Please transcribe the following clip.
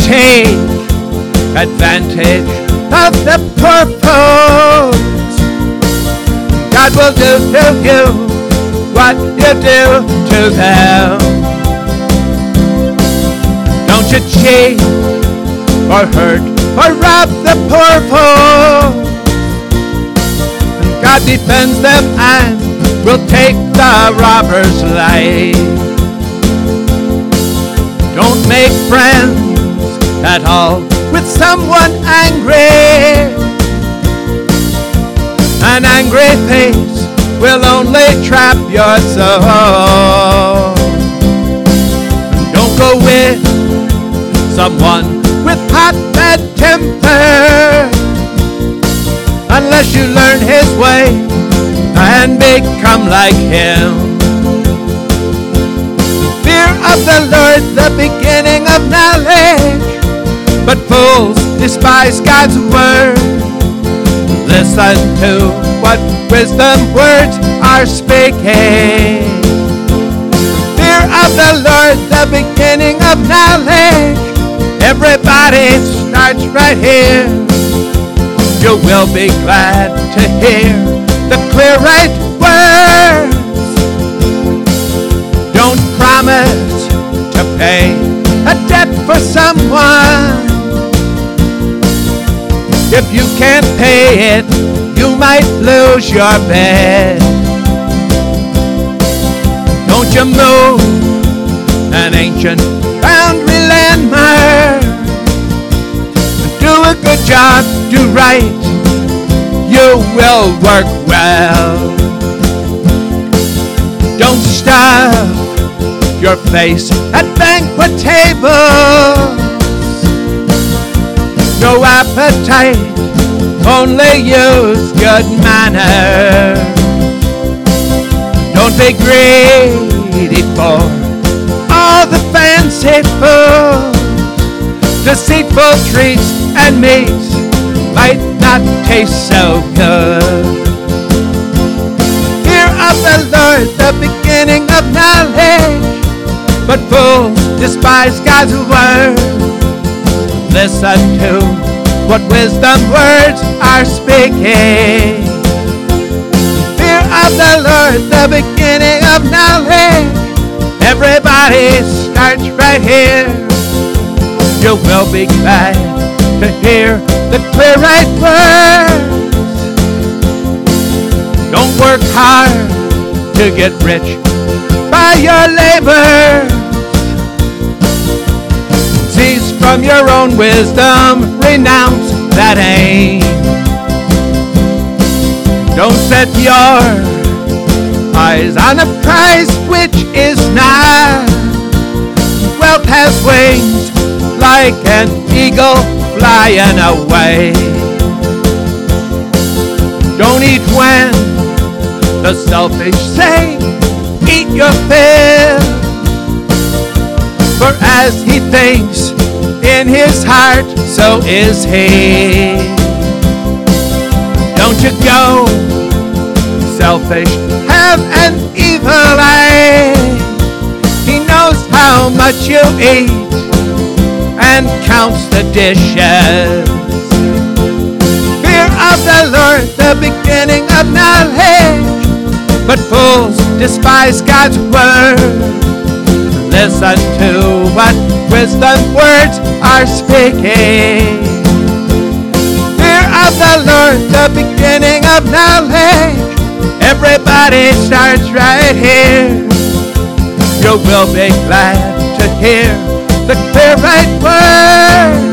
take advantage of the poor folks. God will do to you what you do to them. Don't you cheat or hurt or rob the poor folks. God defends them and will take the robber's life. Don't make friends at all with someone angry. An angry face will only trap your soul. Don't go with someone with hot bad temper unless you learn his way and become like him. Fear of the Lord, the beginning of knowledge, but fools despise God's word. Listen to what wisdom words are speaking. Fear of the Lord, the beginning of knowledge. Everybody starts right here. You will be glad to hear the clear right words. Don't promise to pay a debt for someone. If you can't pay it, you might lose your bed. Don't you move an ancient boundary landmark. Do a good job, do right, you will work well. Don't stuff your face at banquet tables. No appetite, only use good manners. Don't be greedy for all the fancy food. Deceitful treats and meats might not taste so good. Fear of the Lord, the beginning of knowledge, but fools despise God's word. Listen to what wisdom words are speaking. Fear of the Lord, the beginning of knowledge. Everybody starts right here. You will be glad to hear the clear right words. Don't work hard to get rich by your labor. Cease from your own wisdom, renounce that aim. Don't set your eyes on a prize which is not. Wealth has wings like an eagle flying away. Don't eat when the selfish say, eat your fill. For as he thinks in his heart, so is he. Don't you go selfish, have an evil eye. He knows how much you eat and counts the dishes. Fear of the Lord, the beginning of knowledge, but fools despise God's word. Listen to what wisdom words are speaking. Fear of the Lord, the beginning of knowledge. Everybody starts right here. You will be glad to hear the clear right word.